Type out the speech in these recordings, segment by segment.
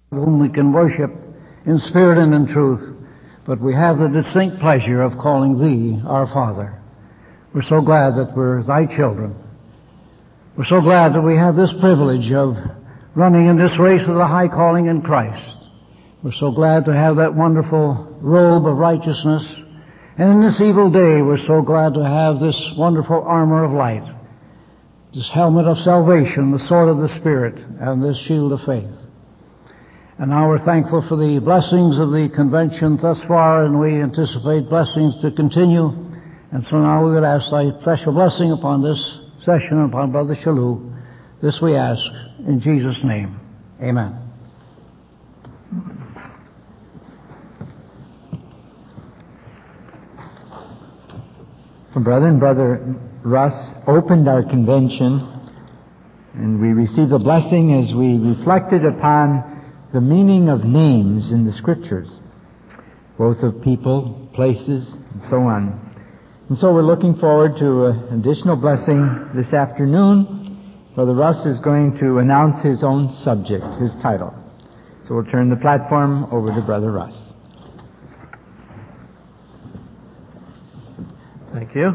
whom we can worship in spirit and in truth, but we have the distinct pleasure of calling Thee our Father. We're so glad that we're Thy children. We're so glad that we have this privilege of running in this race of the high calling in Christ. We're so glad to have that wonderful robe of righteousness. And in this evil day, we're so glad to have this wonderful armor of light, this helmet of salvation, the sword of the Spirit, and this shield of faith. And now we're thankful for the blessings of the convention thus far, and we anticipate blessings to continue. And so now we would ask Thy special blessing upon this session, upon Brother Shalou. This we ask in Jesus' name. Amen. Brother and Brother Russ opened our convention, and we received a blessing as we reflected upon the meaning of names in the Scriptures, both of people, places, and so on. And so we're looking forward to an additional blessing this afternoon. Brother Russ is going to announce his own subject, his title. So we'll turn the platform over to Brother Russ. Thank you.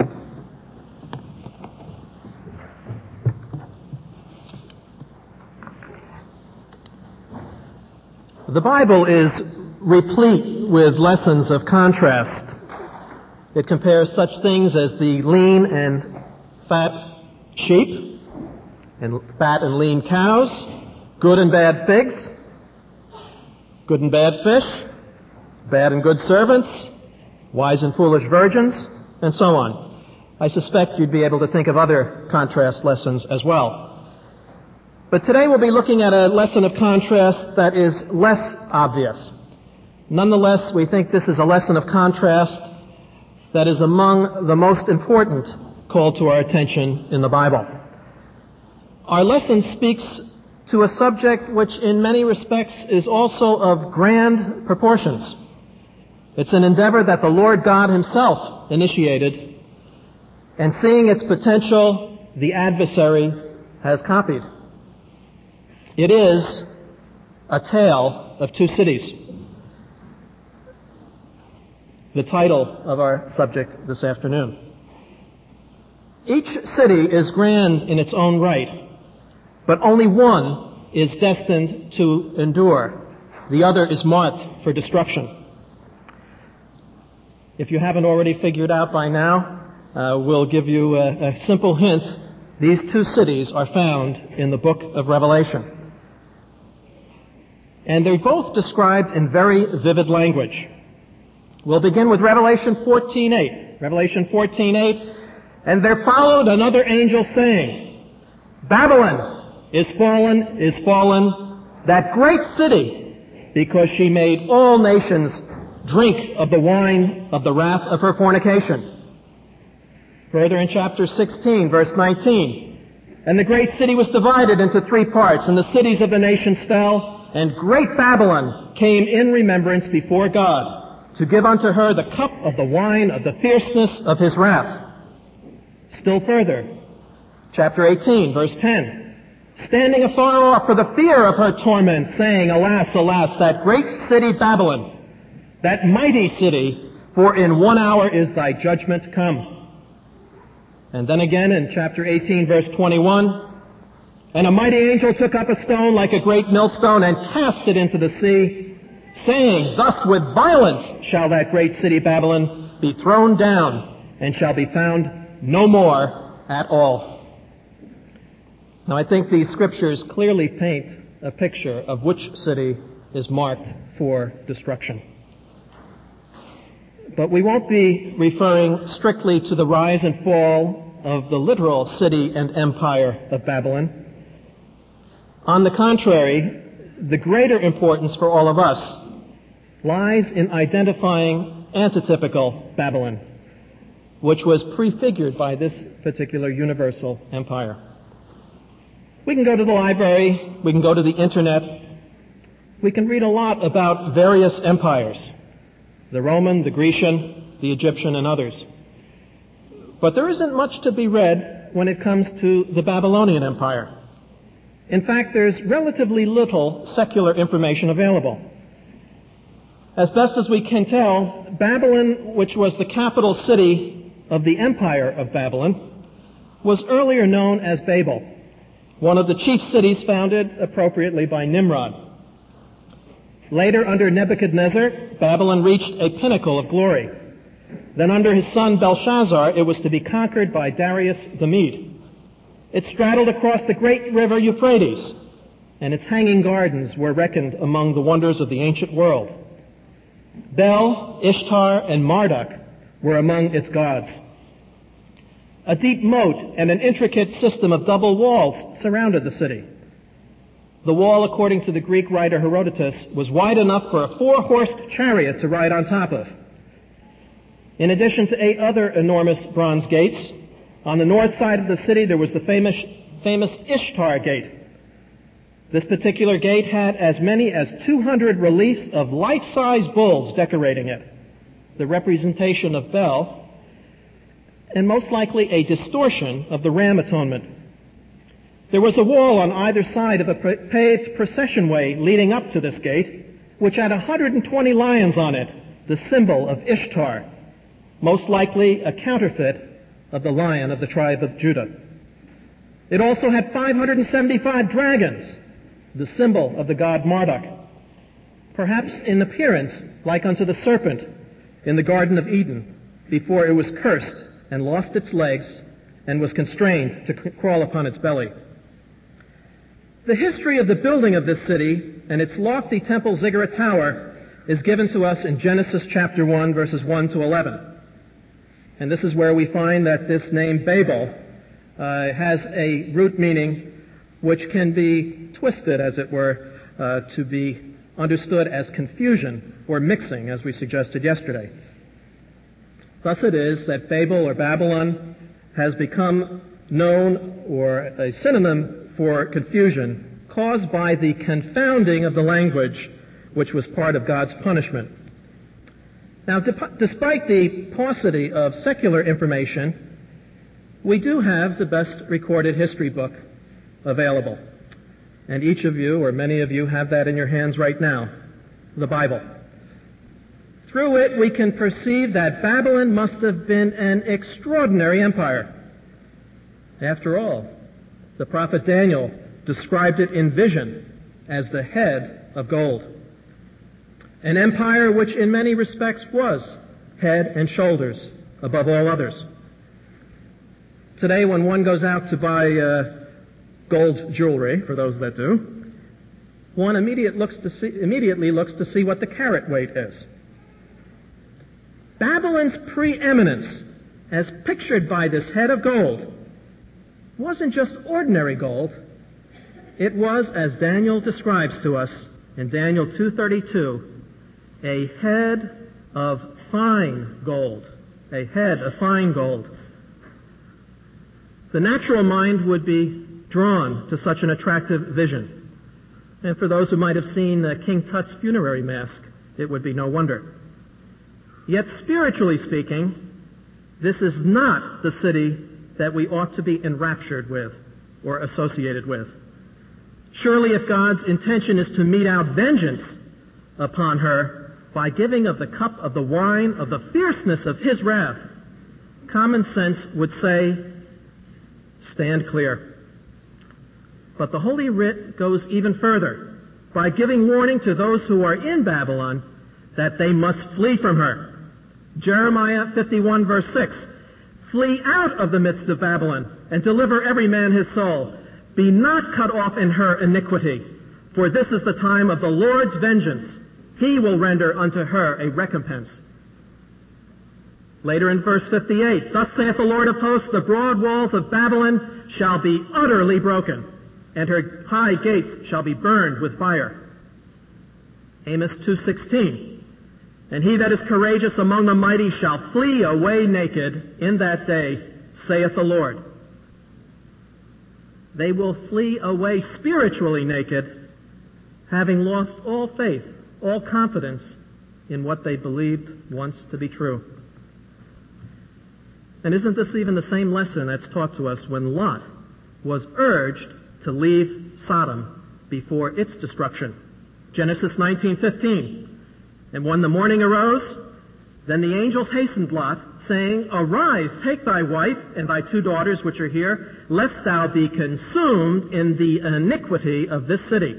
The Bible is replete with lessons of contrast. It compares such things as the lean and fat sheep, and fat and lean cows, good and bad figs, good and bad fish, bad and good servants, wise and foolish virgins, and so on. I suspect you'd be able to think of other contrast lessons as well. But today we'll be looking at a lesson of contrast that is less obvious. Nonetheless, we think this is a lesson of contrast that is among the most important called to our attention in the Bible. Our lesson speaks to a subject which in many respects is also of grand proportions. It's an endeavor that the Lord God Himself initiated, and seeing its potential, the adversary has copied. It is a tale of two cities. The title of our subject this afternoon. Each city is grand in its own right, but only one is destined to endure. The other is marked for destruction. If you haven't already figured out by now, we'll give you a simple hint. These two cities are found in the book of Revelation. And they're both described in very vivid language. We'll begin with Revelation 14:8. Revelation 14:8. And there followed another angel saying, Babylon is fallen, that great city, because she made all nations drink of the wine of the wrath of her fornication. Further in chapter 16, verse 19. And the great city was divided into three parts, and the cities of the nations fell, and great Babylon came in remembrance before God, to give unto her the cup of the wine of the fierceness of His wrath. Still further, chapter 18, verse 10. Standing afar off for the fear of her torment, saying, Alas, alas, that great city Babylon, that mighty city, for in 1 hour is thy judgment come. And then again in chapter 18, verse 21, and a mighty angel took up a stone like a great millstone and cast it into the sea, saying, Thus with violence shall that great city Babylon be thrown down, and shall be found no more at all. Now I think these scriptures clearly paint a picture of which city is marked for destruction. But we won't be referring strictly to the rise and fall of the literal city and empire of Babylon. On the contrary, the greater importance for all of us lies in identifying antitypical Babylon, which was prefigured by this particular universal empire. We can go to the library, we can go to the internet, we can read a lot about various empires, the Roman, the Grecian, the Egyptian, and others. But there isn't much to be read when it comes to the Babylonian Empire. In fact, there's relatively little secular information available. As best as we can tell, Babylon, which was the capital city of the Empire of Babylon, was earlier known as Babel, one of the chief cities founded appropriately by Nimrod. Later, under Nebuchadnezzar, Babylon reached a pinnacle of glory. Then under his son Belshazzar, it was to be conquered by Darius the Mede. It straddled across the great river Euphrates, and its hanging gardens were reckoned among the wonders of the ancient world. Bel, Ishtar, and Marduk were among its gods. A deep moat and an intricate system of double walls surrounded the city. The wall, according to the Greek writer Herodotus, was wide enough for a 4-horsed chariot to ride on top of. In addition to 8 other enormous bronze gates, on the north side of the city there was the famous Ishtar Gate. This particular gate had as many as 200 reliefs of life-size bulls decorating it, the representation of Bel, and most likely a distortion of the ram atonement. There was a wall on either side of a paved procession way leading up to this gate, which had 120 lions on it, the symbol of Ishtar, most likely a counterfeit of the lion of the tribe of Judah. It also had 575 dragons, the symbol of the god Marduk, perhaps in appearance like unto the serpent in the Garden of Eden before it was cursed and lost its legs and was constrained to crawl upon its belly. The history of the building of this city and its lofty temple ziggurat tower is given to us in Genesis chapter 1, verses 1 to 11. And this is where we find that this name Babel has a root meaning which can be twisted, as it were, to be understood as confusion or mixing, as we suggested yesterday. Thus it is that Babel or Babylon has become known or a synonym for confusion caused by the confounding of the language which was part of God's punishment. Now, despite the paucity of secular information, we do have the best recorded history book available. And each of you, or many of you, have that in your hands right now, the Bible. Through it, we can perceive that Babylon must have been an extraordinary empire. After all, the prophet Daniel described it in vision as the head of gold. An empire which in many respects was head and shoulders above all others. Today, when one goes out to buy gold jewelry, for those that do, one immediately looks to see what the carat weight is. Babylon's preeminence, as pictured by this head of gold, wasn't just ordinary gold. It was, as Daniel describes to us in Daniel 2:32, a head of fine gold. A head of fine gold. The natural mind would be drawn to such an attractive vision. And for those who might have seen King Tut's funerary mask, it would be no wonder. Yet spiritually speaking, this is not the city that we ought to be enraptured with or associated with. Surely if God's intention is to mete out vengeance upon her by giving of the cup of the wine of the fierceness of his wrath, common sense would say, stand clear. But the Holy Writ goes even further by giving warning to those who are in Babylon that they must flee from her. Jeremiah 51 verse 6, flee out of the midst of Babylon and deliver every man his soul. Be not cut off in her iniquity, for this is the time of the Lord's vengeance. He will render unto her a recompense. Later in verse 58, thus saith the Lord of hosts, the broad walls of Babylon shall be utterly broken, and her high gates shall be burned with fire. Amos 2:16, and he that is courageous among the mighty shall flee away naked in that day, saith the Lord. They will flee away spiritually naked, having lost all faith, all confidence in what they believed once to be true. And isn't this even the same lesson that's taught to us when Lot was urged to leave Sodom before its destruction. Genesis 19:15. And when the morning arose, then the angels hastened Lot, saying, Arise, take thy wife and thy 2 daughters which are here, lest thou be consumed in the iniquity of this city.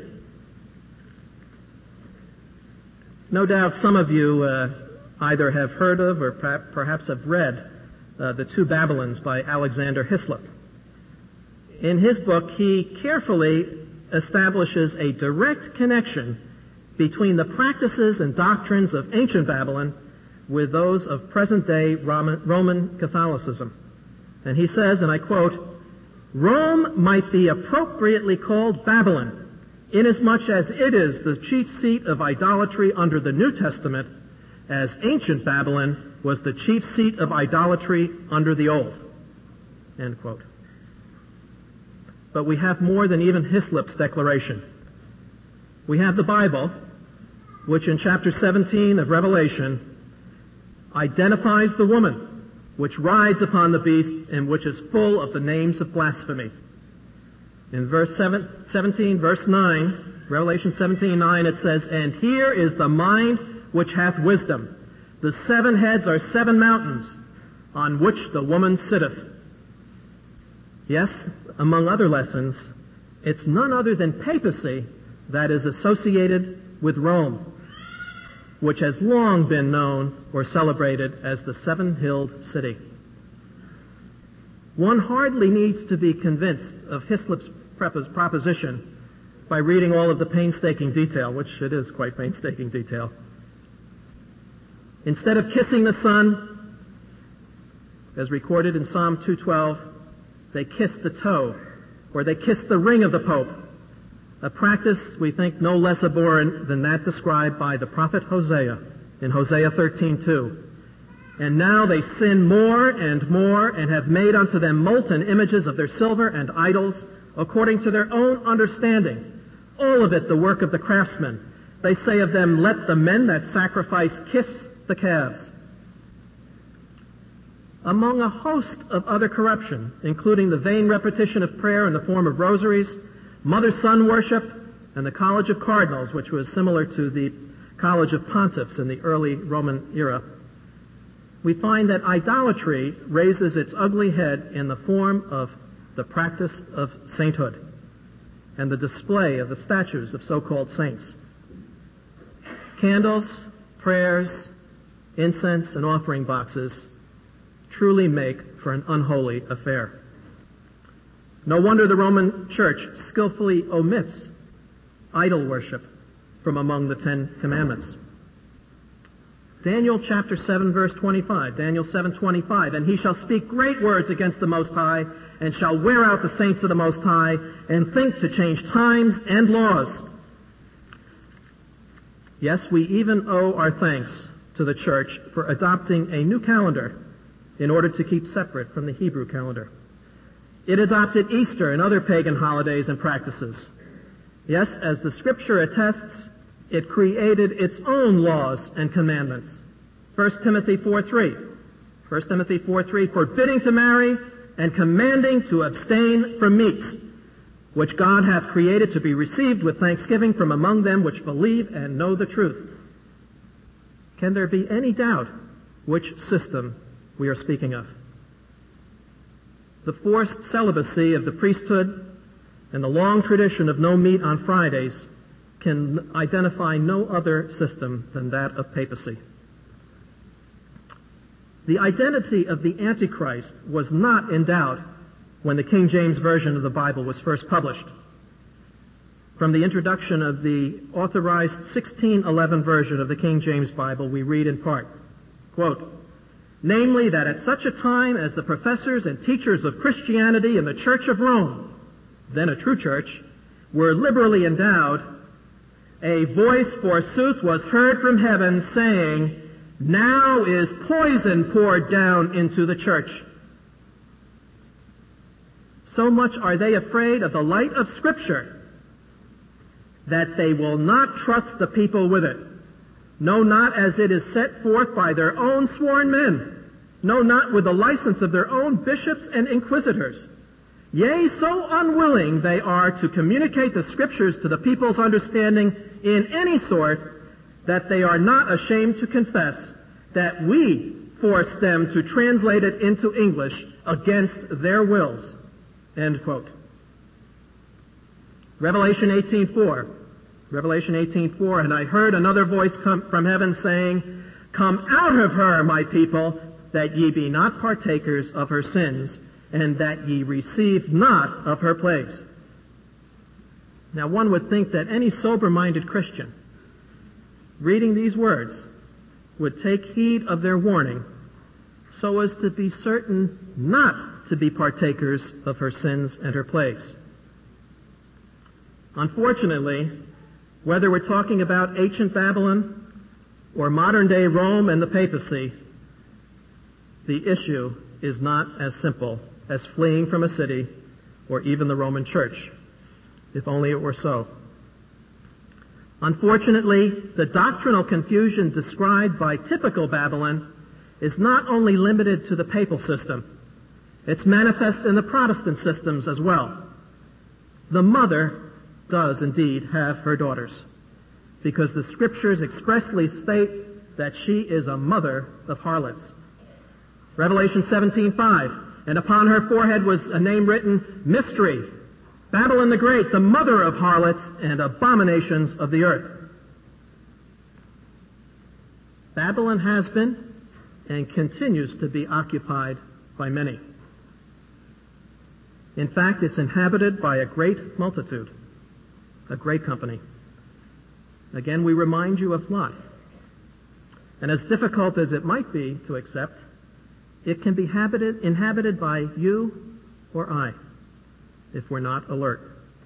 No doubt some of you either have heard of or perhaps have read The Two Babylons by Alexander Hislop. In his book, he carefully establishes a direct connection between the practices and doctrines of ancient Babylon with those of present-day Roman Catholicism. And he says, and I quote, Rome might be appropriately called Babylon, inasmuch as it is the chief seat of idolatry under the New Testament, as ancient Babylon was the chief seat of idolatry under the Old. End quote. But we have more than even Hislop's declaration. We have the Bible, which in chapter 17 of Revelation identifies the woman which rides upon the beast and which is full of the names of blasphemy. In verse 17, verse 9, Revelation 17:9, it says, And here is the mind which hath wisdom. The 7 heads are 7 mountains, on which the woman sitteth. Yes, among other lessons, it's none other than papacy that is associated with Rome, which has long been known or celebrated as the 7-hilled city. One hardly needs to be convinced of Hislop's proposition by reading all of the painstaking detail, which it is quite painstaking detail. Instead of kissing the sun, as recorded in Psalm 212, they kissed the toe, or they kissed the ring of the Pope, a practice we think no less abhorrent than that described by the prophet Hosea in Hosea 13:2. And now they sin more and have made unto them molten images of their silver and idols according to their own understanding, all of it the work of the craftsmen. They say of them, Let the men that sacrifice kiss the calves. Among a host of other corruption, including the vain repetition of prayer in the form of rosaries, mother-son worship, and the College of Cardinals, which was similar to the College of Pontiffs in the early Roman era, we find that idolatry raises its ugly head in the form of the practice of sainthood and the display of the statues of so-called saints. Candles, prayers, incense, and offering boxes truly make for an unholy affair. No wonder the Roman Church skillfully omits idol worship from among the 10 Commandments. Daniel chapter 7, verse 25, Daniel 7:25, And he shall speak great words against the Most High, and shall wear out the saints of the Most High, and think to change times and laws. Yes, we even owe our thanks to the Church for adopting a new calendar in order to keep separate from the Hebrew calendar. It adopted Easter and other pagan holidays and practices. Yes, as the Scripture attests, it created its own laws and commandments. 1 Timothy 4:3, forbidding to marry and commanding to abstain from meats, which God hath created to be received with thanksgiving from among them which believe and know the truth. Can there be any doubt which system we are speaking of? The forced celibacy of the priesthood and the long tradition of no meat on Fridays can identify no other system than that of papacy. The identity of the Antichrist was not in doubt when the King James Version of the Bible was first published. From the introduction of the authorized 1611 version of the King James Bible, we read in part, quote, namely that at such a time as the professors and teachers of Christianity in the Church of Rome, then a true church, were liberally endowed, a voice, forsooth, was heard from heaven saying, Now is poison poured down into the church. So much are they afraid of the light of Scripture that they will not trust the people with it. No, not as it is set forth by their own sworn men. No, not with the license of their own bishops and inquisitors. Yea, so unwilling they are to communicate the Scriptures to the people's understanding in any sort, that they are not ashamed to confess that we forced them to translate it into English against their wills." End quote. Revelation 18:4. Revelation 18:4, "And I heard another voice come from heaven saying, Come out of her, my people, that ye be not partakers of her sins, and that ye receive not of her plagues." Now one would think that any sober-minded Christian reading these words would take heed of their warning so as to be certain not to be partakers of her sins and her plagues. Unfortunately, whether we're talking about ancient Babylon or modern-day Rome and the papacy, the issue is not as simple as fleeing from a city or even the Roman Church, if only it were so. Unfortunately, the doctrinal confusion described by typical Babylon is not only limited to the papal system. It's manifest in the Protestant systems as well. The mother does indeed have her daughters, because the Scriptures expressly state that she is a mother of harlots. Revelation 17:5, "And upon her forehead was a name written, Mystery, Babylon the Great, the mother of harlots and abominations of the earth." Babylon has been and continues to be occupied by many. In fact, it's inhabited by a great multitude, a great company. Again, we remind you of Lot. And as difficult as it might be to accept, it can be inhabited by you or I, if we're not alert.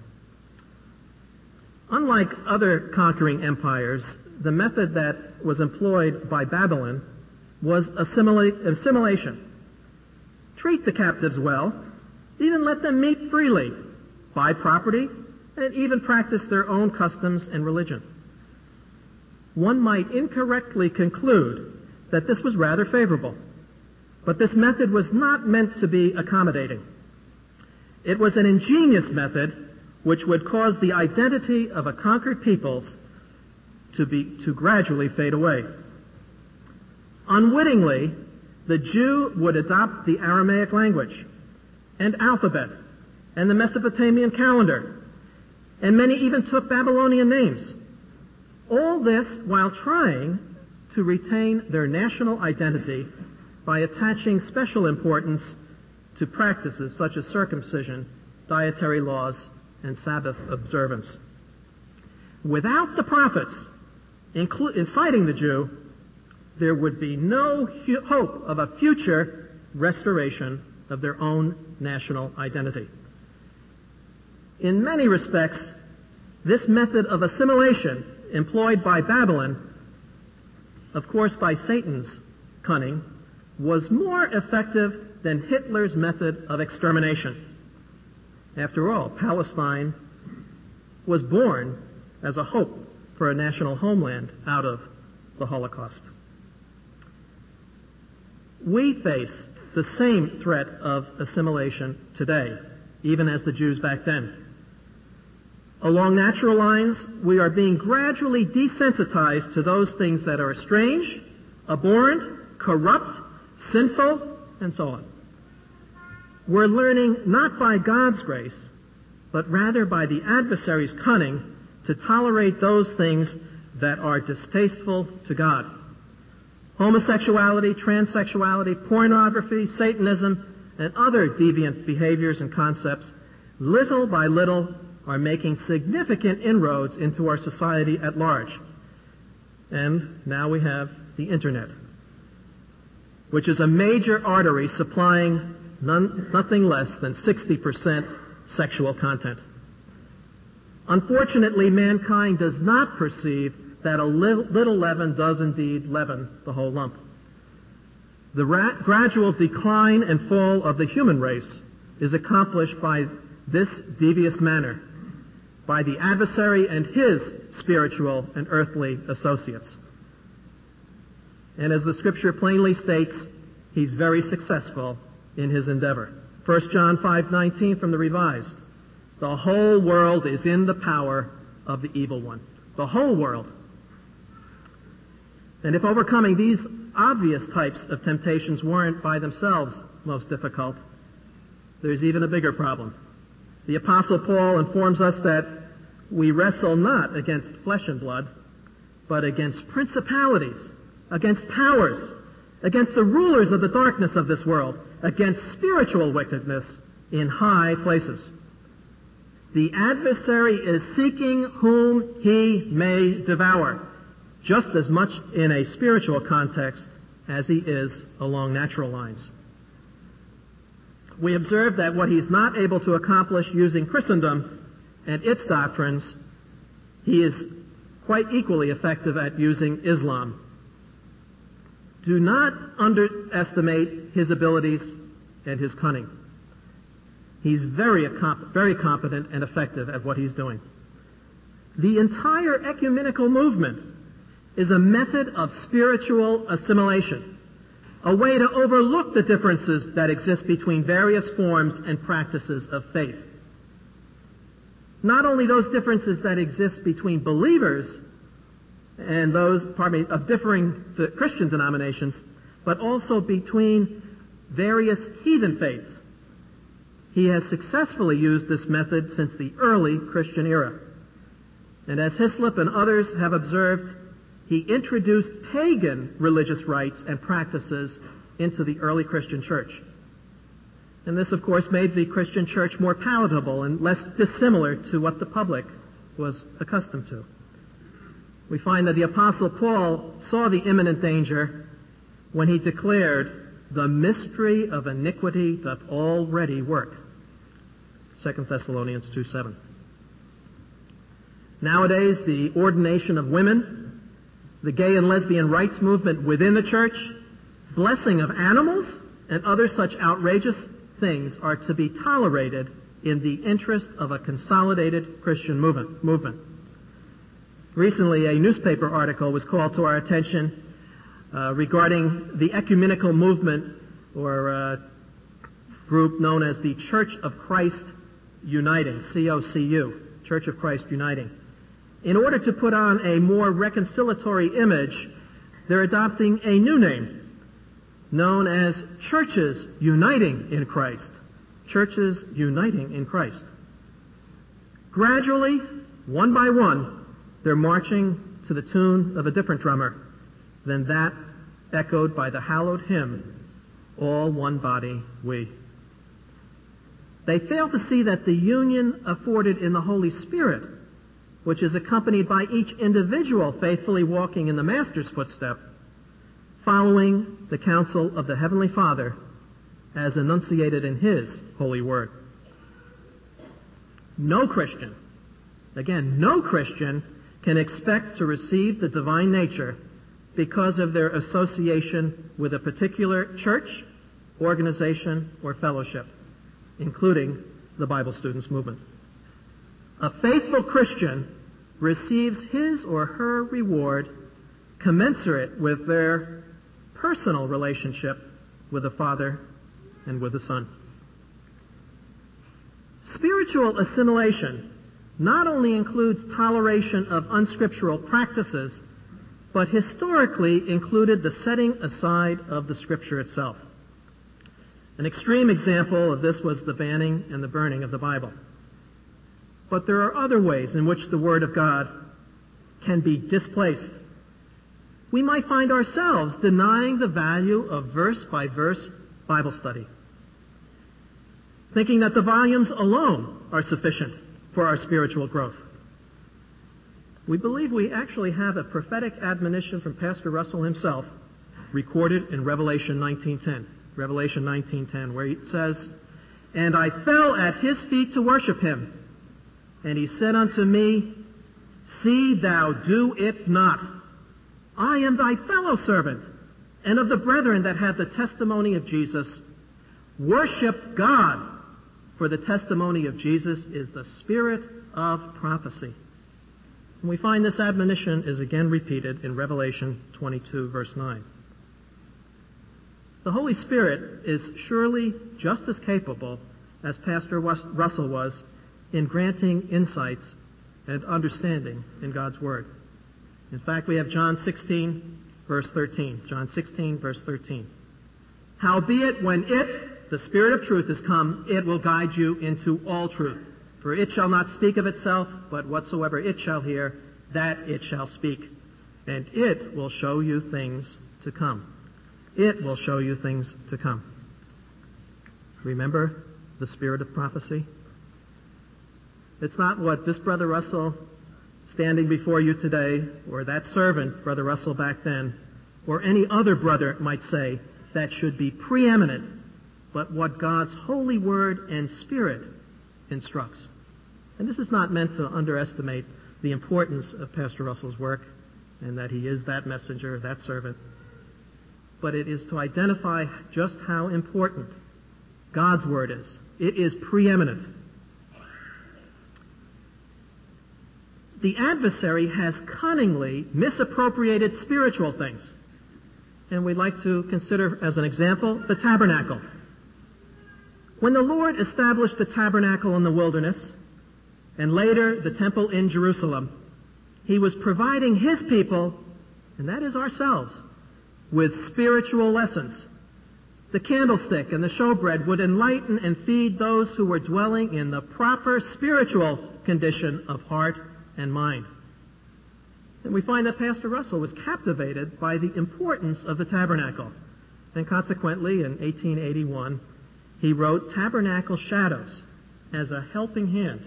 Unlike other conquering empires, the method that was employed by Babylon was assimilation. Treat the captives well, even let them meet freely, buy property, and even practice their own customs and religion. One might incorrectly conclude that this was rather favorable, but this method was not meant to be accommodating. It was an ingenious method which would cause the identity of a conquered peoples to gradually fade away. Unwittingly, the Jew would adopt the Aramaic language and alphabet and the Mesopotamian calendar, and many even took Babylonian names. All this while trying to retain their national identity by attaching special importance to practices such as circumcision, dietary laws, and Sabbath observance. Without the prophets inciting the Jew, there would be no hope of a future restoration of their own national identity. In many respects, this method of assimilation employed by Babylon, of course by Satan's cunning, was more effective than Hitler's method of extermination. After all, Palestine was born as a hope for a national homeland out of the Holocaust. We face the same threat of assimilation today, even as the Jews back then. Along natural lines, we are being gradually desensitized to those things that are strange, abhorrent, corrupt, sinful, and so on. We're learning not by God's grace, but rather by the adversary's cunning to tolerate those things that are distasteful to God. Homosexuality, transsexuality, pornography, Satanism, and other deviant behaviors and concepts, little by little, are making significant inroads into our society at large. And now we have the Internet, which is a major artery supplying nothing less than 60% sexual content. Unfortunately, mankind does not perceive that a little leaven does indeed leaven the whole lump. The gradual decline and fall of the human race is accomplished by this devious manner, by the adversary and his spiritual and earthly associates. And as the Scripture plainly states, he's very successful in his endeavor. 1 John 5:19 from the Revised. The whole world is in the power of the evil one. The whole world. And if overcoming these obvious types of temptations weren't by themselves most difficult, there's even a bigger problem. The Apostle Paul informs us that we wrestle not against flesh and blood, but against principalities, against powers, against the rulers of the darkness of this world, against spiritual wickedness in high places. The adversary is seeking whom he may devour, just as much in a spiritual context as he is along natural lines. We observe that what he's not able to accomplish using Christendom and its doctrines, he is quite equally effective at using Islam. Do not underestimate his abilities and his cunning. He's very competent and effective at what he's doing. The entire ecumenical movement is a method of spiritual assimilation, a way to overlook the differences that exist between various forms and practices of faith. Not only those differences that exist between believers and those, of differing Christian denominations, but also between various heathen faiths. He has successfully used this method since the early Christian era. And as Hislop and others have observed, he introduced pagan religious rites and practices into the early Christian church. And this, of course, made the Christian church more palatable and less dissimilar to what the public was accustomed to. We find that the Apostle Paul saw the imminent danger when he declared, "The mystery of iniquity doth already work." 2 Thessalonians 2:7. Nowadays, the ordination of women, the gay and lesbian rights movement within the church, blessing of animals, and other such outrageous things are to be tolerated in the interest of a consolidated Christian movement. Recently, a newspaper article was called to our attention regarding the ecumenical movement or group known as the Church of Christ Uniting, COCU, Church of Christ Uniting. In order to put on a more reconciliatory image, they're adopting a new name known as Churches Uniting in Christ. Churches Uniting in Christ. Gradually, one by one, they're marching to the tune of a different drummer than that echoed by the hallowed hymn, "All one body we." They fail to see that the union afforded in the Holy Spirit, which is accompanied by each individual faithfully walking in the Master's footstep, following the counsel of the Heavenly Father as enunciated in His holy word. No Christian, again, no Christian can expect to receive the divine nature because of their association with a particular church, organization, or fellowship, including the Bible Students Movement. A faithful Christian receives his or her reward commensurate with their personal relationship with the Father and with the Son. Spiritual assimilation not only includes toleration of unscriptural practices, but historically included the setting aside of the Scripture itself. An extreme example of this was the banning and the burning of the Bible. But there are other ways in which the Word of God can be displaced. We might find ourselves denying the value of verse-by-verse Bible study, thinking that the volumes alone are sufficient for our spiritual growth. We believe we actually have a prophetic admonition from Pastor Russell himself recorded in Revelation 19:10. Revelation 19:10, where it says, "And I fell at his feet to worship him. And he said unto me, See thou do it not. I am thy fellow servant, and of the brethren that have the testimony of Jesus. Worship God, for the testimony of Jesus is the spirit of prophecy." And we find this admonition is again repeated in Revelation 22, verse 9. The Holy Spirit is surely just as capable as Pastor Russell was in granting insights and understanding in God's Word. In fact, we have John 16, verse 13. John 16, verse 13. Howbeit, when it, the Spirit of truth, is come, it will guide you into all truth. For it shall not speak of itself, but whatsoever it shall hear, that it shall speak. And it will show you things to come. It will show you things to come. Remember the spirit of prophecy? It's not what this Brother Russell standing before you today, or that servant, Brother Russell back then, or any other brother might say that should be preeminent, but what God's holy word and spirit instructs. And this is not meant to underestimate the importance of Pastor Russell's work and that he is that messenger, that servant. But it is to identify just how important God's word is. It is preeminent. The adversary has cunningly misappropriated spiritual things. And we'd like to consider, as an example, the tabernacle. When the Lord established the tabernacle in the wilderness, and later the temple in Jerusalem, he was providing his people, and that is ourselves, with spiritual lessons. The candlestick and the showbread would enlighten and feed those who were dwelling in the proper spiritual condition of heart and mind. And we find that Pastor Russell was captivated by the importance of the tabernacle. And consequently, in 1881, he wrote Tabernacle Shadows as a helping hand,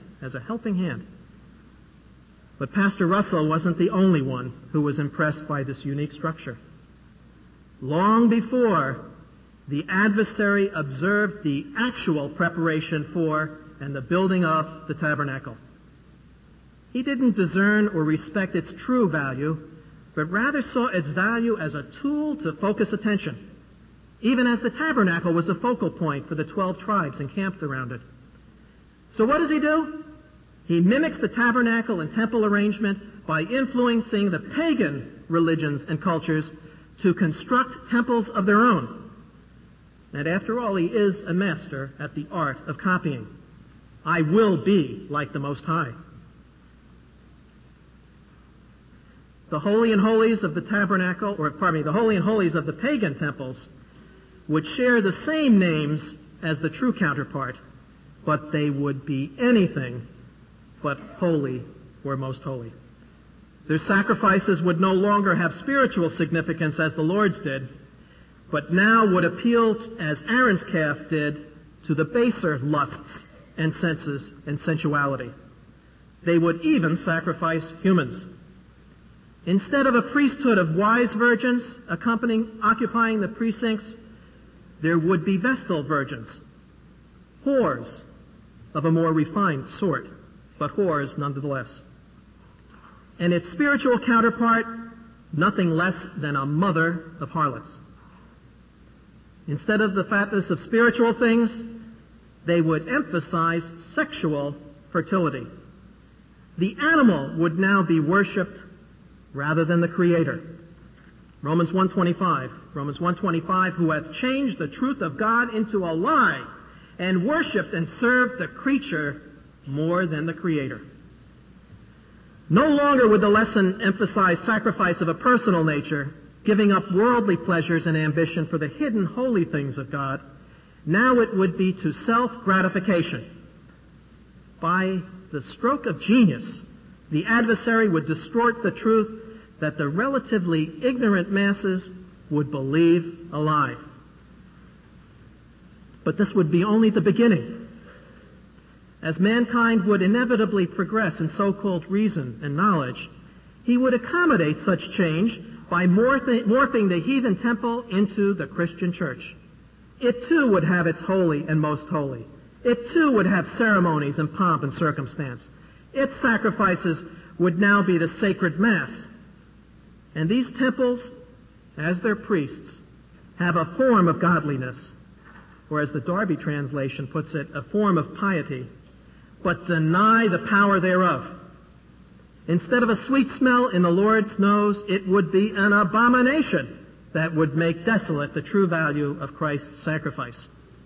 But Pastor Russell wasn't the only one who was impressed by this unique structure. Long before the adversary observed the actual preparation for and the building of the tabernacle, he didn't discern or respect its true value, but rather saw its value as a tool to focus attention, even as the tabernacle was a focal point for the 12 tribes encamped around it. So what does he do? He mimics the tabernacle and temple arrangement by influencing the pagan religions and cultures to construct temples of their own. And after all, he is a master at the art of copying. I will be like the Most High. The Holy and Holies of the tabernacle, the Holy and Holies of the pagan temples would share the same names as the true counterpart, but they would be anything but holy or most holy. Their sacrifices would no longer have spiritual significance as the Lord's did, but now would appeal, as Aaron's calf did, to the baser lusts and senses and sensuality. They would even sacrifice humans. Instead of a priesthood of wise virgins occupying the precincts, there would be Vestal virgins, whores of a more refined sort, but whores nonetheless. And its spiritual counterpart, nothing less than a mother of harlots. Instead of the fatness of spiritual things, they would emphasize sexual fertility. The animal would now be worshipped rather than the Creator. Romans 1:25, who hath changed the truth of God into a lie, and worshipped and served the creature more than the Creator. No longer would the lesson emphasize sacrifice of a personal nature, giving up worldly pleasures and ambition for the hidden holy things of God. Now it would be to self-gratification. By the stroke of genius, the adversary would distort the truth that the relatively ignorant masses would believe a lie. But this would be only the beginning. As mankind would inevitably progress in so-called reason and knowledge, he would accommodate such change by morphing the heathen temple into the Christian church. It too would have its holy and most holy. It too would have ceremonies and pomp and circumstance. Its sacrifices would now be the sacred Mass. And these temples, as their priests, have a form of godliness, or as the Darby translation puts it, a form of piety, but deny the power thereof. Instead of a sweet smell in the Lord's nose, it would be an abomination that would make desolate the true value of Christ's sacrifice,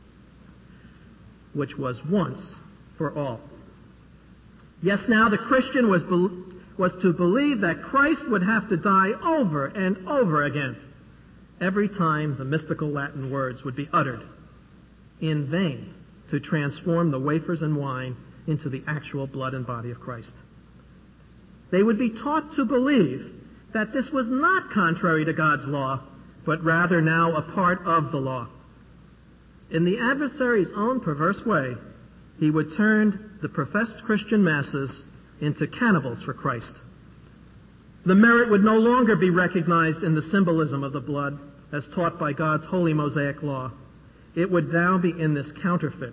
which was once for all. Yes, now the Christian was to believe that Christ would have to die over and over again every time the mystical Latin words would be uttered, in vain to transform the wafers and wine into the actual blood and body of Christ. They would be taught to believe that this was not contrary to God's law, but rather now a part of the law. In the adversary's own perverse way, he would turn the professed Christian masses into cannibals for Christ. The merit would no longer be recognized in the symbolism of the blood as taught by God's holy Mosaic law. It would now be in this counterfeit,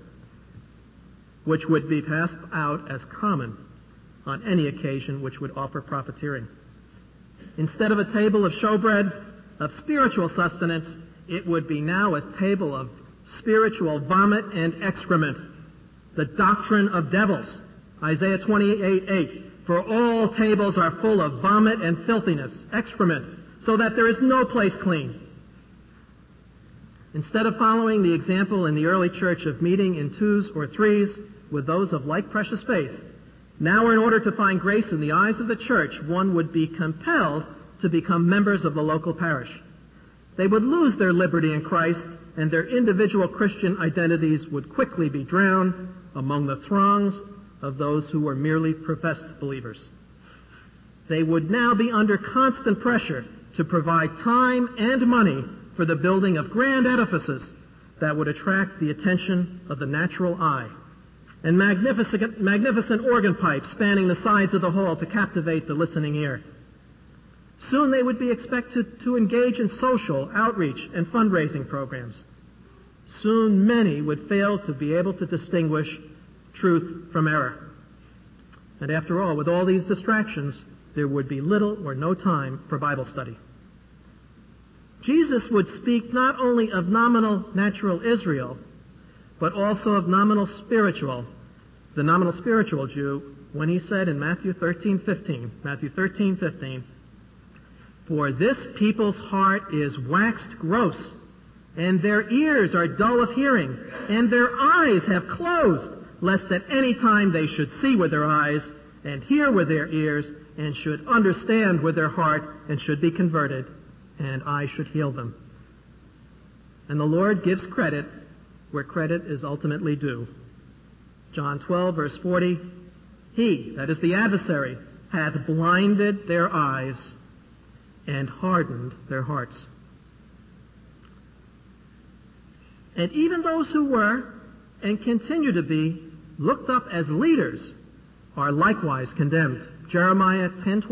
which would be passed out as common on any occasion which would offer profiteering. Instead of a table of showbread, of spiritual sustenance, it would be now a table of spiritual vomit and excrement, the doctrine of devils. Isaiah 28:8. For all tables are full of vomit and filthiness, excrement, so that there is no place clean. Instead of following the example in the early church of meeting in twos or threes with those of like precious faith, now in order to find grace in the eyes of the church, one would be compelled to become members of the local parish. They would lose their liberty in Christ, and their individual Christian identities would quickly be drowned among the throngs of those who were merely professed believers. They would now be under constant pressure to provide time and money for the building of grand edifices that would attract the attention of the natural eye, and magnificent organ pipes spanning the sides of the hall to captivate the listening ear. Soon they would be expected to engage in social outreach and fundraising programs. Soon many would fail to be able to distinguish truth from error. And after all, with all these distractions, there would be little or no time for Bible study. Jesus would speak not only of nominal natural Israel, but also of the nominal spiritual Jew, when he said in Matthew 13:15, for this people's heart is waxed gross, and their ears are dull of hearing, and their eyes have closed, lest at any time they should see with their eyes, and hear with their ears, and should understand with their heart, and should be converted, and I should heal them. And the Lord gives credit where credit is ultimately due. John 12, verse 40, he, that is the adversary, hath blinded their eyes and hardened their hearts. And even those who were and continue to be looked up as leaders are likewise condemned. Jeremiah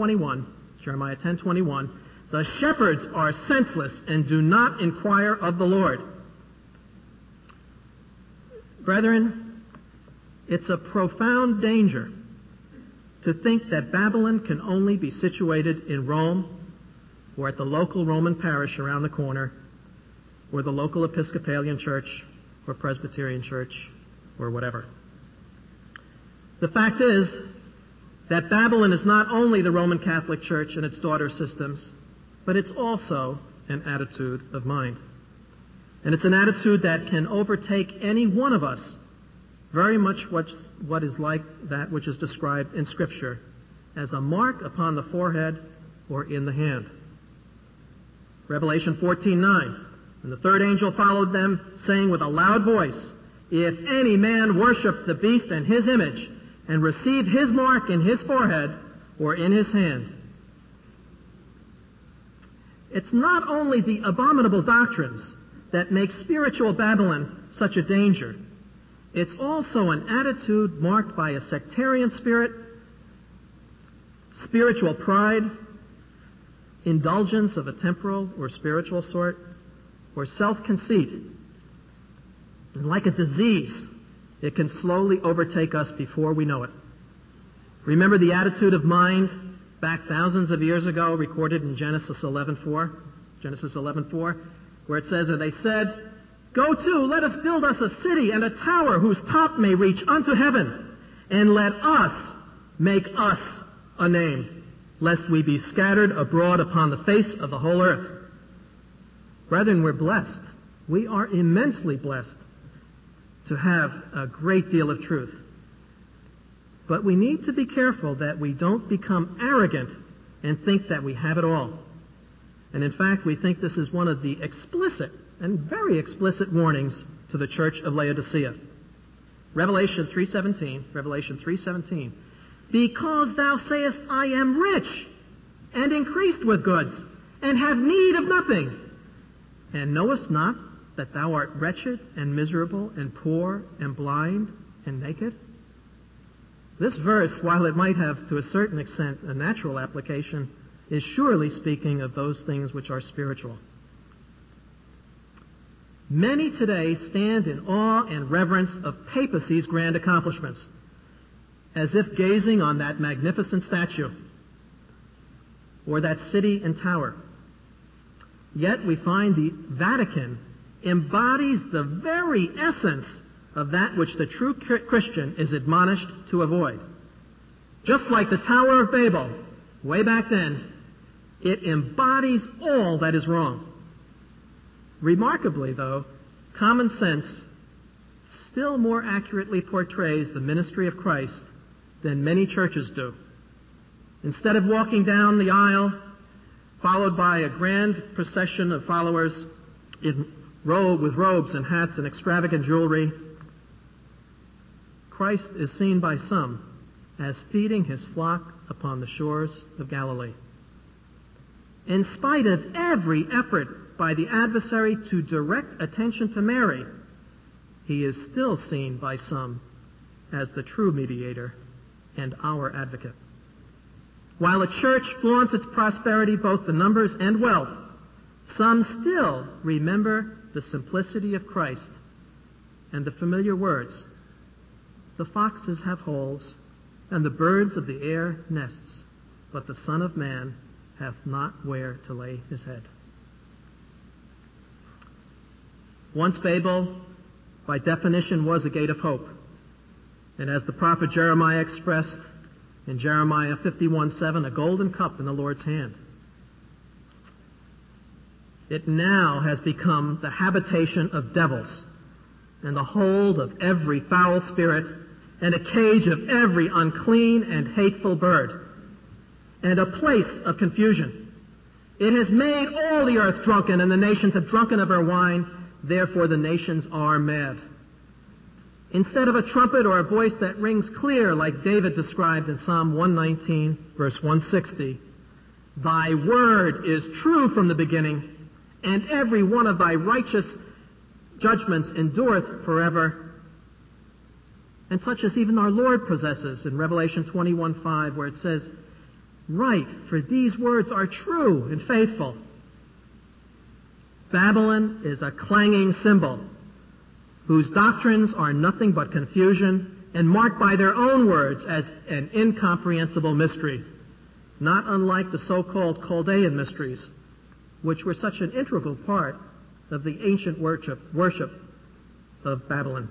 10:21, the shepherds are senseless and do not inquire of the Lord. Brethren, it's a profound danger to think that Babylon can only be situated in Rome or at the local Roman parish around the corner, or the local Episcopalian church or Presbyterian church or whatever. The fact is that Babylon is not only the Roman Catholic Church and its daughter systems, but it's also an attitude of mind. And it's an attitude that can overtake any one of us, very much what is like that which is described in Scripture as a mark upon the forehead or in the hand. Revelation 14:9, and the third angel followed them, saying with a loud voice, if any man worship the beast and his image, and receive his mark in his forehead or in his hand. It's not only the abominable doctrines that make spiritual Babylon such a danger. It's also an attitude marked by a sectarian spirit, spiritual pride, indulgence of a temporal or spiritual sort, or self-conceit. And like a disease, it can slowly overtake us before we know it. Remember the attitude of mind back thousands of years ago, recorded in Genesis 11:4, where it says, and they said, go to, let us build us a city and a tower whose top may reach unto heaven, and let us make us a name, lest we be scattered abroad upon the face of the whole earth. Brethren, we're blessed. We are immensely blessed to have a great deal of truth. But we need to be careful that we don't become arrogant and think that we have it all. And in fact, we think this is one of the explicit and very explicit warnings to the church of Laodicea. Revelation 3:17, because thou sayest, I am rich, and increased with goods, and have need of nothing, and knowest not that thou art wretched, and miserable, and poor, and blind, and naked? This verse, while it might have to a certain extent a natural application, is surely speaking of those things which are spiritual. Many today stand in awe and reverence of papacy's grand accomplishments, as if gazing on that magnificent statue or that city and tower. Yet we find the Vatican embodies the very essence of that which the true Christian is admonished to avoid. Just like the Tower of Babel, way back then, it embodies all that is wrong. Remarkably, though, common sense still more accurately portrays the ministry of Christ than many churches do. Instead of walking down the aisle, followed by a grand procession of followers with robes and hats and extravagant jewelry, Christ is seen by some as feeding his flock upon the shores of Galilee. In spite of every effort by the adversary to direct attention to Mary, he is still seen by some as the true mediator and our advocate. While a church flaunts its prosperity, both the numbers and wealth, some still remember the simplicity of Christ and the familiar words, the foxes have holes, and the birds of the air nests, but the Son of Man hath not where to lay his head. Once Babel, by definition, was a gate of hope. And as the prophet Jeremiah expressed in Jeremiah 51:7, a golden cup in the Lord's hand. It now has become the habitation of devils and the hold of every foul spirit and a cage of every unclean and hateful bird and a place of confusion. It has made all the earth drunken, and the nations have drunken of her wine. Therefore the nations are mad. Instead of a trumpet or a voice that rings clear, like David described in Psalm 119, verse 160, thy word is true from the beginning, and every one of thy righteous judgments endureth forever. And such as even our Lord possesses in Revelation 21:5, where it says, right, for these words are true and faithful. Babylon is a clanging cymbal whose doctrines are nothing but confusion and marked by their own words as an incomprehensible mystery, not unlike the so-called Chaldean mysteries, which were such an integral part of the ancient worship of Babylon.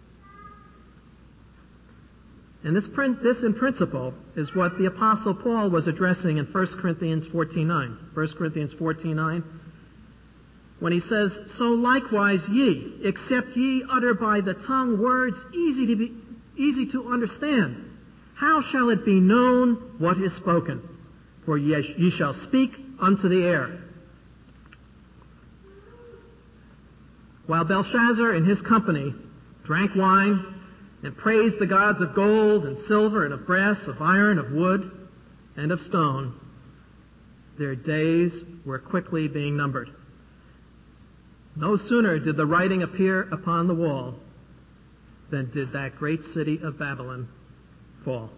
And this in principle is what the Apostle Paul was addressing in 1 Corinthians 14:9. 1 Corinthians 14:9, when he says, so likewise ye, except ye utter by the tongue words easy to understand, how shall it be known what is spoken? For ye shall speak unto the air. While Belshazzar and his company drank wine and praised the gods of gold and silver and of brass, of iron, of wood, and of stone, their days were quickly being numbered. No sooner did the writing appear upon the wall than did that great city of Babylon fall.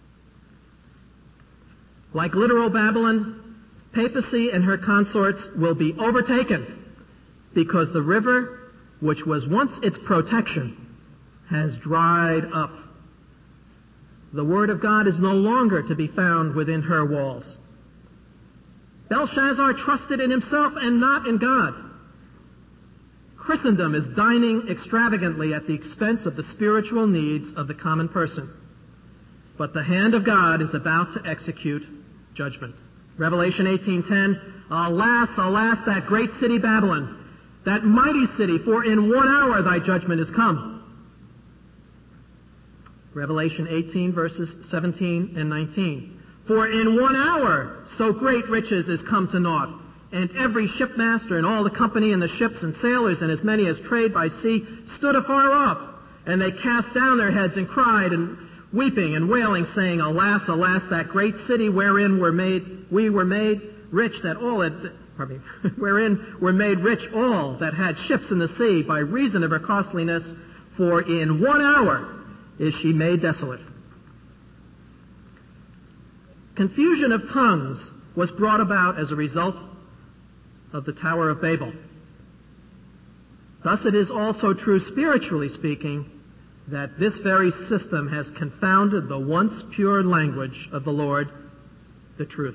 Like literal Babylon, papacy and her consorts will be overtaken because the river, which was once its protection, has dried up. The Word of God is no longer to be found within her walls. Belshazzar trusted in himself and not in God. Christendom is dining extravagantly at the expense of the spiritual needs of the common person. But the hand of God is about to execute judgment. Revelation 18:10, alas, alas, that great city Babylon, that mighty city, for in 1 hour thy judgment is come. Revelation 18, verses 17 and 19. For in 1 hour so great riches is come to naught, and every shipmaster and all the company and the ships and sailors and as many as trade by sea stood afar off, and they cast down their heads and cried, and weeping and wailing, saying, Alas, alas, that great city wherein we were made rich, wherein were made rich all that had ships in the sea by reason of her costliness, for in 1 hour is she made desolate. Confusion of tongues was brought about as a result of the Tower of Babel. Thus it is also true, spiritually speaking, that this very system has confounded the once pure language of the Lord, the truth.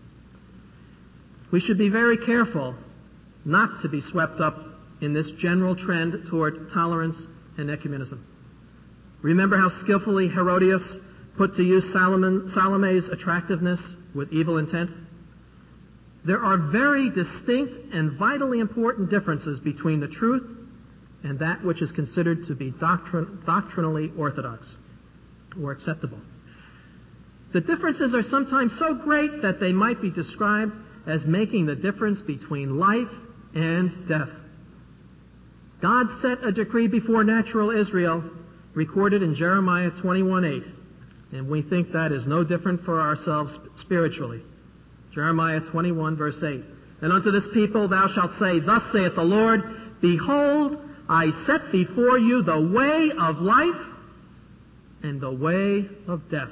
We should be very careful not to be swept up in this general trend toward tolerance and ecumenism. Remember how skillfully Herodias put to use Salome's attractiveness with evil intent? There are very distinct and vitally important differences between the truth and that which is considered to be doctrinally orthodox or acceptable. The differences are sometimes so great that they might be described as making the difference between life and death. God set a decree before natural Israel, recorded in Jeremiah 21:8, and we think that is no different for ourselves spiritually. Jeremiah 21, verse 8. And unto this people thou shalt say, Thus saith the Lord, Behold, I set before you the way of life and the way of death.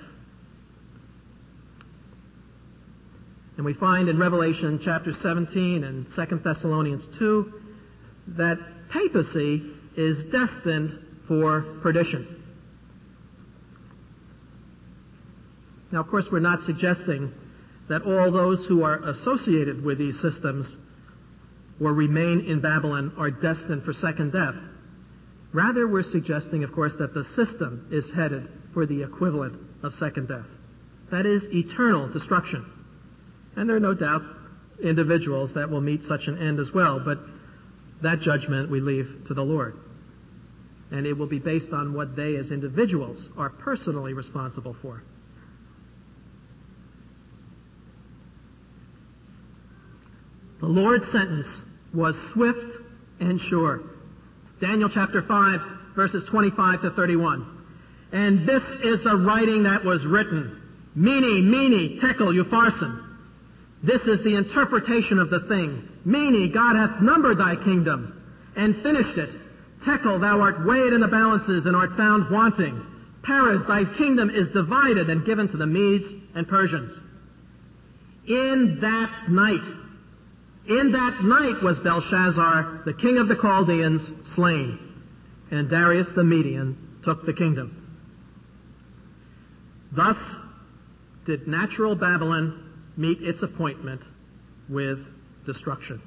And we find in Revelation chapter 17 and 2 Thessalonians 2 that papacy is destined for perdition. Now, of course, we're not suggesting that all those who are associated with these systems or remain in Babylon are destined for second death. Rather, we're suggesting, of course, that the system is headed for the equivalent of second death. That is, eternal destruction. And there are no doubt individuals that will meet such an end as well, but that judgment we leave to the Lord. And it will be based on what they as individuals are personally responsible for. The Lord's sentence was swift and sure. Daniel chapter 5, verses 25 to 31. And this is the writing that was written. Mene, tekel, upharsin. This is the interpretation of the thing. Mene, God hath numbered thy kingdom and finished it. Tekel, thou art weighed in the balances and art found wanting. Peres, thy kingdom is divided and given to the Medes and Persians. In that night was Belshazzar, the king of the Chaldeans, slain, and Darius the Median took the kingdom. Thus did natural Babylon meet its appointment with destruction.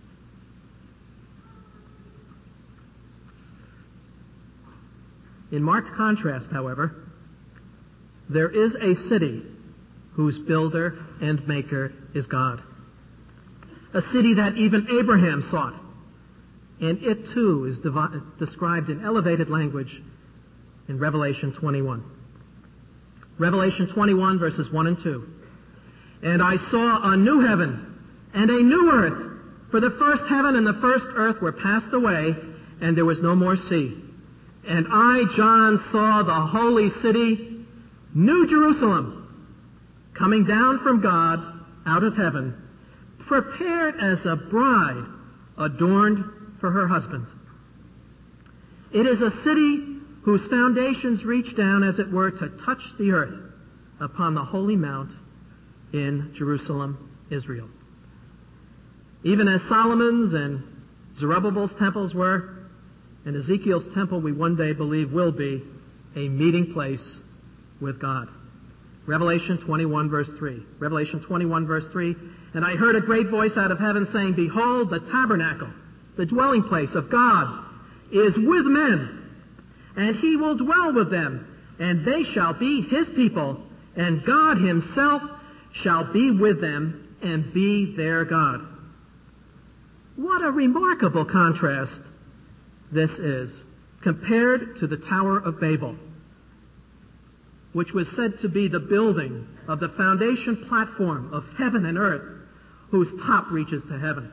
In marked contrast, however, there is a city whose builder and maker is God. A city that even Abraham sought. And it too is described in elevated language in Revelation 21. Revelation 21, verses 1 and 2. And I saw a new heaven and a new earth, for the first heaven and the first earth were passed away, and there was no more sea. And I, John, saw the holy city, New Jerusalem, coming down from God out of heaven, prepared as a bride adorned for her husband. It is a city whose foundations reach down, as it were, to touch the earth upon the holy mount in Jerusalem, Israel. Even as Solomon's and Zerubbabel's temples were, and Ezekiel's temple, we one day believe will be a meeting place with God. Revelation 21, verse 3. Revelation 21, verse 3. And I heard a great voice out of heaven saying, Behold, the tabernacle, the dwelling place of God, is with men, and he will dwell with them, and they shall be his people, and God himself shall be with them and be their God. What a remarkable contrast this is compared to the Tower of Babel, which was said to be the building of the foundation platform of heaven and earth, whose top reaches to heaven.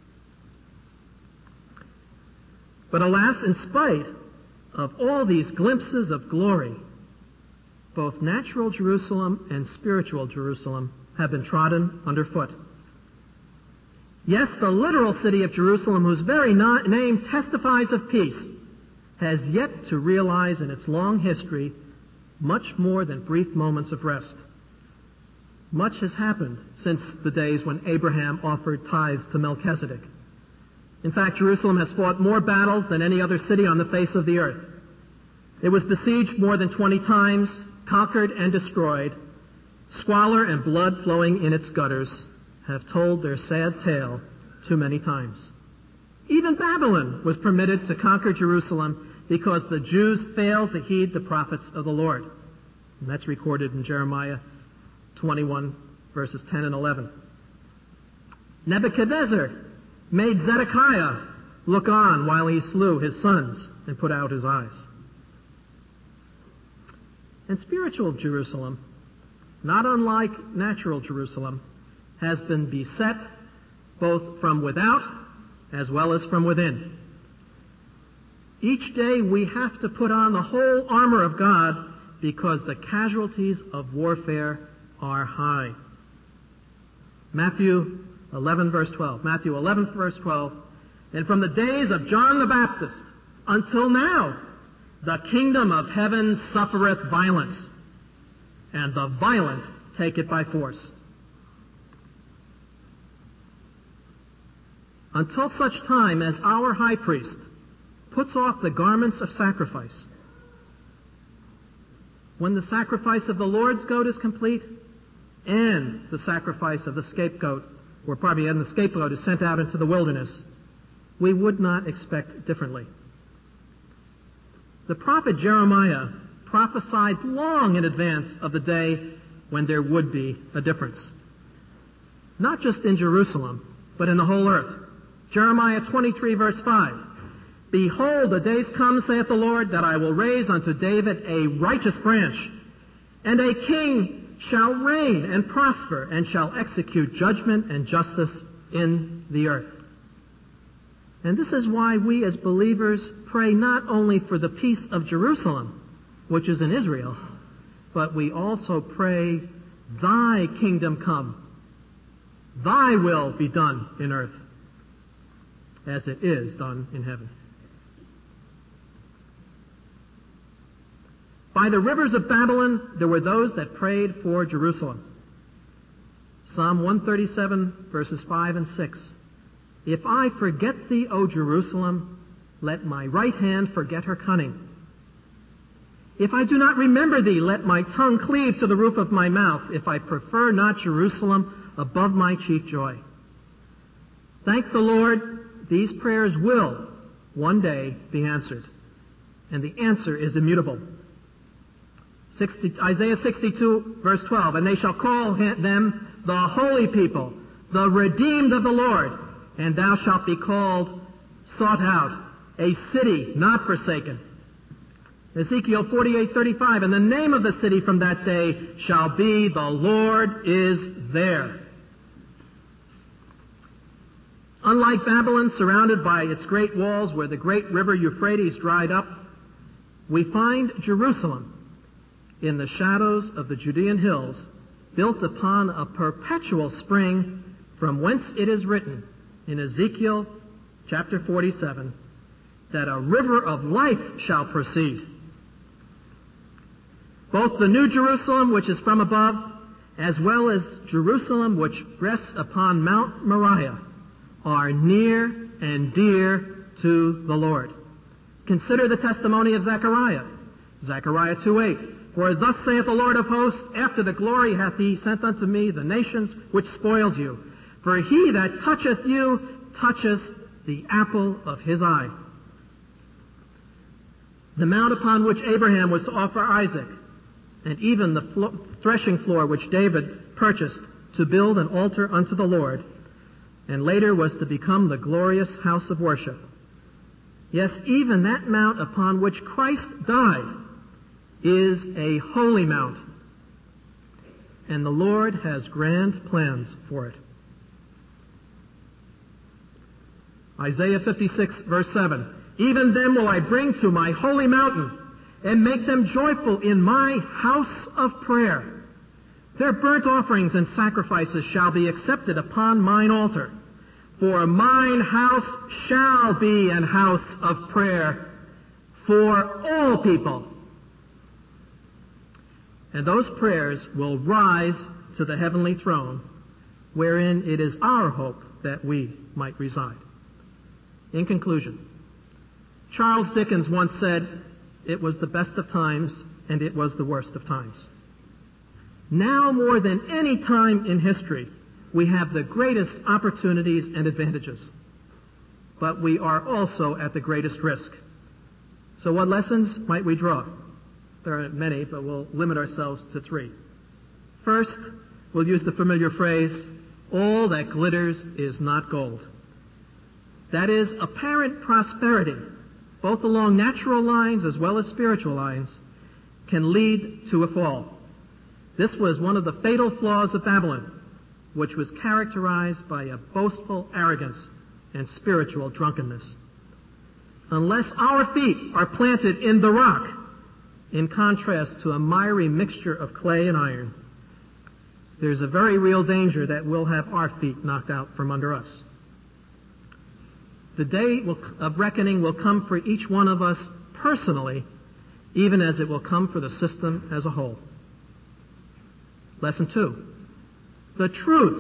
But alas, in spite of all these glimpses of glory, both natural Jerusalem and spiritual Jerusalem have been trodden underfoot. Yes, the literal city of Jerusalem, whose very name testifies of peace, has yet to realize in its long history much more than brief moments of rest. Much has happened since the days when Abraham offered tithes to Melchizedek. In fact, Jerusalem has fought more battles than any other city on the face of the earth. It was besieged more than 20 times, conquered and destroyed. Squalor and blood flowing in its gutters have told their sad tale too many times. Even Babylon was permitted to conquer Jerusalem because the Jews failed to heed the prophets of the Lord. And that's recorded in Jeremiah 21, verses 10 and 11. Nebuchadnezzar made Zedekiah look on while he slew his sons and put out his eyes. And spiritual Jerusalem, not unlike natural Jerusalem, has been beset both from without as well as from within. Each day we have to put on the whole armor of God because the casualties of warfare are high. Matthew 11, verse 12. Matthew 11, verse 12. And from the days of John the Baptist until now, the kingdom of heaven suffereth violence, and the violent take it by force. Until such time as our high priest puts off the garments of sacrifice, when the sacrifice of the Lord's goat is complete, and the sacrifice of the scapegoat, and the scapegoat is sent out into the wilderness, we would not expect differently. The prophet Jeremiah prophesied long in advance of the day when there would be a difference. Not just in Jerusalem, but in the whole earth. Jeremiah 23, verse 5. Behold, the days come, saith the Lord, that I will raise unto David a righteous branch, and a king shall reign and prosper, and shall execute judgment and justice in the earth. And this is why we as believers pray not only for the peace of Jerusalem, which is in Israel, but we also pray, Thy kingdom come, Thy will be done in earth, as it is done in heaven. By the rivers of Babylon, there were those that prayed for Jerusalem. Psalm 137, verses 5 and 6. If I forget thee, O Jerusalem, let my right hand forget her cunning. If I do not remember thee, let my tongue cleave to the roof of my mouth, if I prefer not Jerusalem above my chief joy. Thank the Lord, these prayers will one day be answered. And the answer is immutable. Isaiah 62, verse 12, and they shall call them the holy people, the redeemed of the Lord, and thou shalt be called, sought out, a city not forsaken. Ezekiel 48:35, and the name of the city from that day shall be, the Lord is there. Unlike Babylon, surrounded by its great walls where the great river Euphrates dried up, we find Jerusalem in the shadows of the Judean hills, built upon a perpetual spring, from whence it is written in Ezekiel chapter 47, that a river of life shall proceed. Both the New Jerusalem, which is from above, as well as Jerusalem, which rests upon Mount Moriah, are near and dear to the Lord. Consider the testimony of Zechariah. Zechariah 2:8. For thus saith the Lord of hosts, after the glory hath he sent unto me the nations which spoiled you. For he that toucheth you toucheth the apple of his eye. The mount upon which Abraham was to offer Isaac, and even the threshing floor which David purchased to build an altar unto the Lord, and later was to become the glorious house of worship. Yes, even that mount upon which Christ died is a holy mount, and the Lord has grand plans for it. Isaiah 56, verse 7, "Even them will I bring to my holy mountain, and make them joyful in my house of prayer. Their burnt offerings and sacrifices shall be accepted upon mine altar. For mine house shall be an house of prayer for all people." And those prayers will rise to the heavenly throne, wherein it is our hope that we might reside. In conclusion, Charles Dickens once said, "It was the best of times, and it was the worst of times." Now more than any time in history, we have the greatest opportunities and advantages, but we are also at the greatest risk. So what lessons might we draw? There are many, but we'll limit ourselves to 3. First, we'll use the familiar phrase, "All that glitters is not gold." That is, apparent prosperity, both along natural lines as well as spiritual lines, can lead to a fall. This was one of the fatal flaws of Babylon, which was characterized by a boastful arrogance and spiritual drunkenness. Unless our feet are planted in the rock, in contrast to a miry mixture of clay and iron, there's a very real danger that we'll have our feet knocked out from under us. The day of reckoning will come for each one of us personally, even as it will come for the system as a whole. Lesson 2. The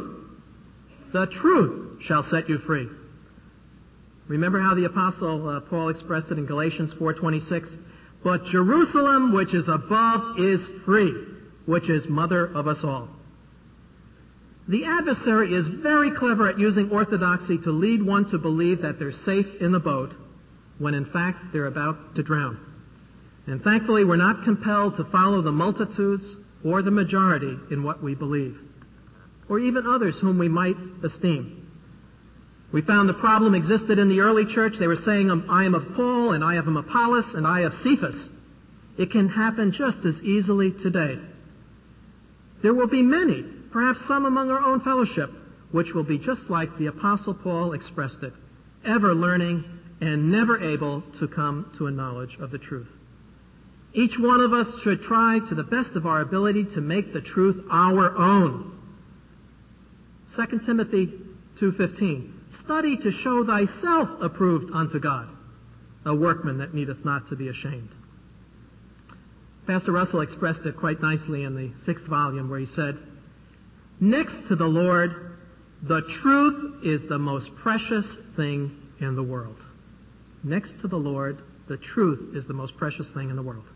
truth shall set you free. Remember how the Apostle Paul expressed it in Galatians 4:26? "But Jerusalem, which is above, is free, which is mother of us all." The adversary is very clever at using orthodoxy to lead one to believe that they're safe in the boat, when in fact they're about to drown. And thankfully we're not compelled to follow the multitudes or the majority in what we believe, or even others whom we might esteem. We found the problem existed in the early church. They were saying, "I am of Paul, and I am of Apollos, and I of Cephas." It can happen just as easily today. There will be many, perhaps some among our own fellowship, which will be just like the Apostle Paul expressed it, ever learning and never able to come to a knowledge of the truth. Each one of us should try to the best of our ability to make the truth our own. 2 Timothy 2:15, "Study to show thyself approved unto God, a workman that needeth not to be ashamed." Pastor Russell expressed it quite nicely in the 6th volume where he said, "Next to the Lord, the truth is the most precious thing in the world." Next to the Lord, the truth is the most precious thing in the world.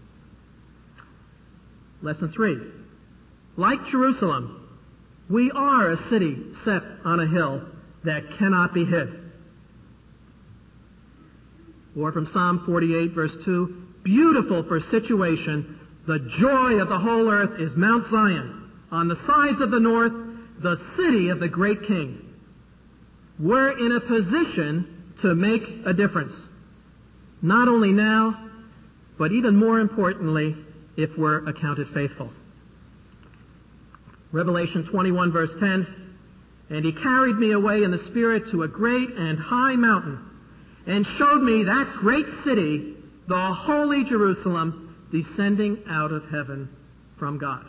Lesson 3. Like Jerusalem, we are a city set on a hill that cannot be hid. Or from Psalm 48, verse 2, "Beautiful for situation, the joy of the whole earth is Mount Zion, on the sides of the north, the city of the great King." We're in a position to make a difference, not only now, but even more importantly, if we're accounted faithful. Revelation 21, verse 10, "And he carried me away in the Spirit to a great and high mountain, and showed me that great city, the holy Jerusalem, descending out of heaven from God."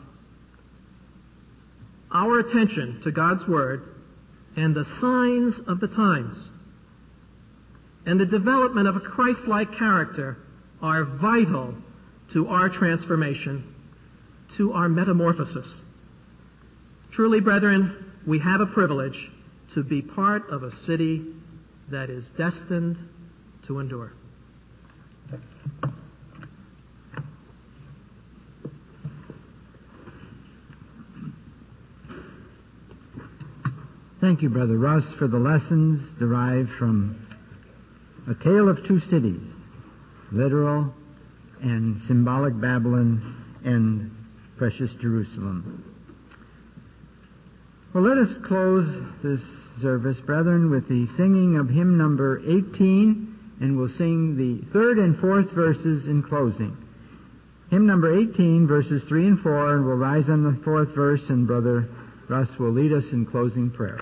Our attention to God's Word and the signs of the times and the development of a Christ-like character are vital to our transformation, to our metamorphosis. Truly, brethren, we have a privilege to be part of a city that is destined to endure. Thank you, Brother Russ, for the lessons derived from A Tale of Two Cities, literal and symbolic Babylon and precious Jerusalem. Well, let us close this service, brethren, with the singing of hymn number 18, and we'll sing the third and fourth verses in closing. Hymn number 18, verses 3 and 4, and we'll rise on the fourth verse, and Brother Russ will lead us in closing prayer.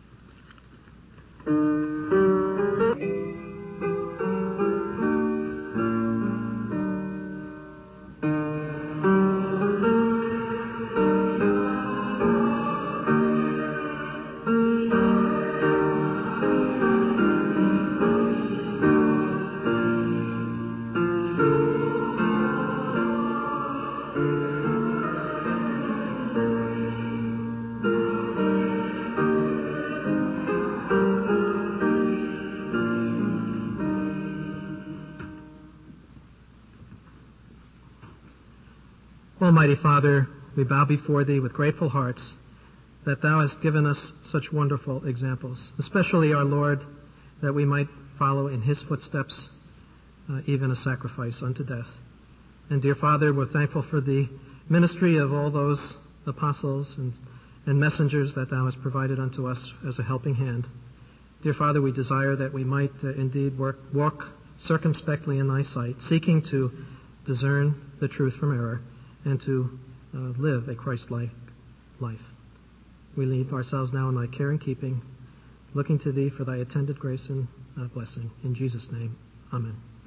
Almighty Father, we bow before Thee with grateful hearts that Thou hast given us such wonderful examples, especially our Lord, that we might follow in His footsteps, even a sacrifice unto death. And dear Father, we're thankful for the ministry of all those apostles and messengers that Thou hast provided unto us as a helping hand. Dear Father, we desire that we might indeed walk circumspectly in Thy sight, seeking to discern the truth from error, and to live a Christ-like life. We leave ourselves now in Thy care and keeping, looking to Thee for Thy attended grace and blessing. In Jesus' name, amen.